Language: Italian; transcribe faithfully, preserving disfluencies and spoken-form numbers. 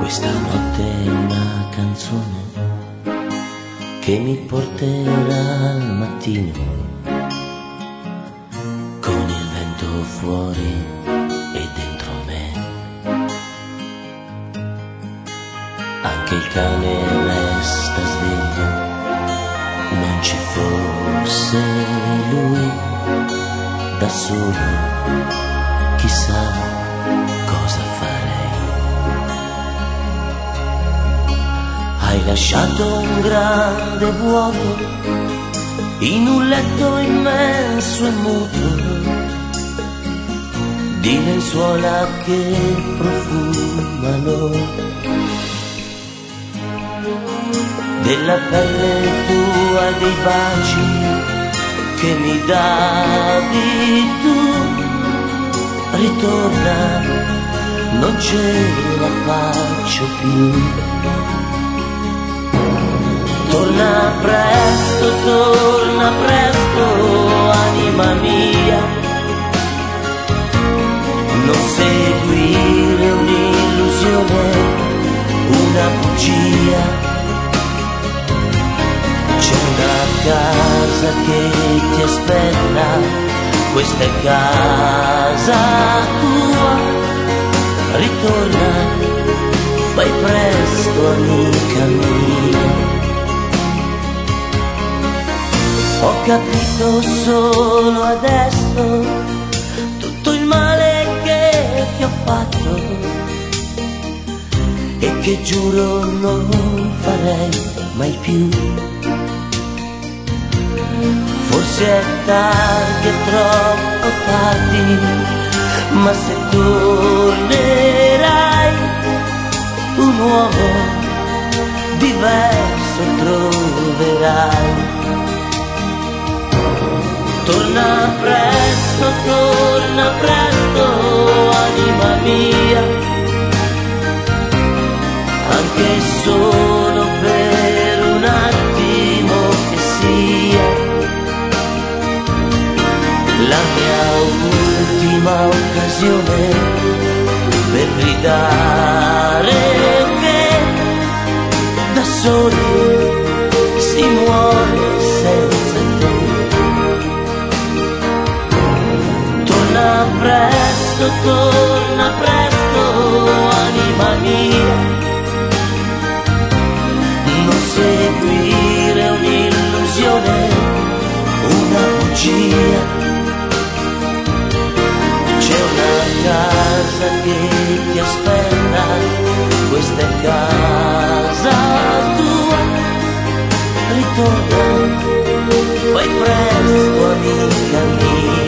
Questa notte è una canzone che mi porterà al mattino, con il vento fuori e dentro me. Anche il cane resta sveglio, non ci fosse lui, da solo chissà cosa farei. Hai lasciato un grande vuoto in un letto immenso e muto, di lenzuola che profumano, della pelle tua, dei baci che mi davi tu. Ritorna, non ce la faccio più. Torna presto, torna presto, anima mia, non seguire un'illusione, una bugia. C'è una casa che ti aspetta, questa è casa tua. Ritorna, fai presto, amica mia. Ho capito solo adesso tutto il male che ti ho fatto e che giuro non farei mai più. Forse è tardi, è troppo tardi, ma se tornerai un uomo diverso troverai. Torna presto, torna presto, anima mia, anche solo per un attimo che sia. La mia ultima occasione per gridare che da soli si muore senza te. Torna presto, torna presto, anima mia, non seguire un'illusione, una bugia. C'è una casa che ti aspetta, questa è casa tua. Ritorna, fai presto, amica mia.